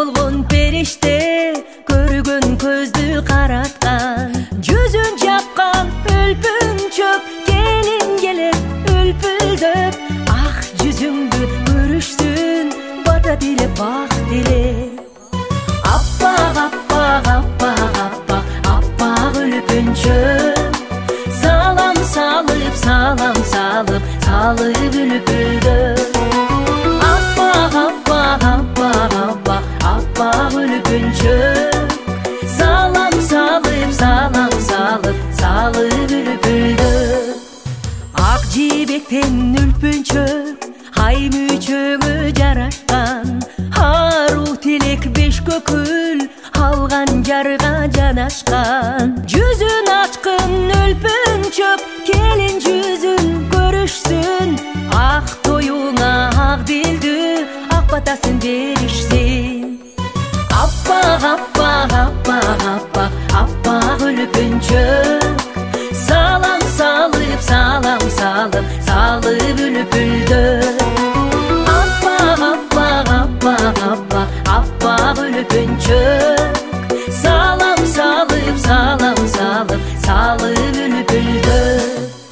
болгон периште, көргөн көздү караткан, жүзүн жапкан үлпүнчөк, келин келет үлпүлдөп, ак жүзүңдү көрүшсүн, бата тилеп бак тилеп. Аппак аппак аппак аппак аппак үлпүнчөк, салам салып салам салып салып үлпүлдөп. Аппак аппак аппак аппак аппак үлпүнчөк, салам салып салам салып салып үлпүлдөп. Ак жибектен үлпүнчөк, ай мүчөңө жарашкан, ару тилек беш көкүл, алган жарга жанашкан. Жүзүн ачкын үлпүнчөк, келин жүзүн көрүшсүн, ак тоюңа ак дилдүү, ак батасын беришсин. Аппак аппак аппак аппак аппак үлпүнчөк, салам салып салам салып салып үлпүлдөп. Аппак аппак аппак аппак аппак үлпүнчөк, салам салып салам салып салып үлпүлдөп.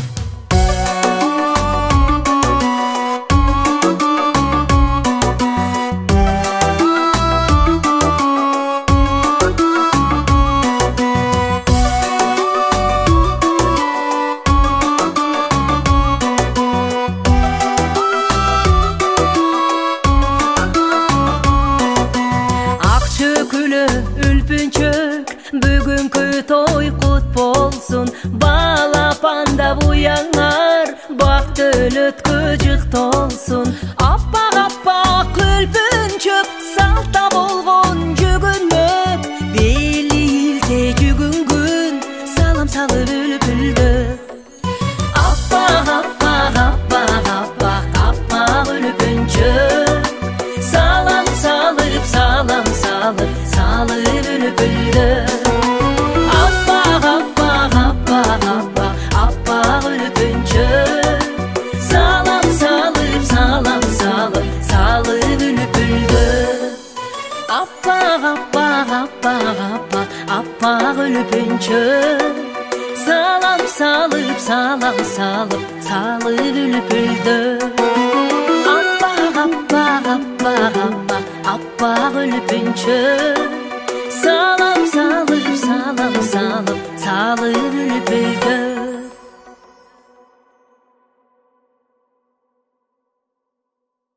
Үлпүнчөк, бүгүнкү той кут болсун, балапанда буяңар, бактыл өткө жыктолсун. Аппак аппак үлпүнчөк, салта болгон жүгүнмөк, бели илте жүгүнгүн, салам салып үлпүлдөп. Аппак аппак аппак аппак аппак үлпүнчөк, салам салып салам салып салып үлпүлдөп. Аппак аппак аппак аппак аппак үлпүнчөк, салам салып салам салып салып үлпүлдөп. Аппак аппак аппак аппак аппак үлпүнчөк, салам салып салам салып салып үлпүлдөп. Аппак аппак аппак аппак аппак үлпүнчөк, салам салып салам салып салып үлпүлдөп.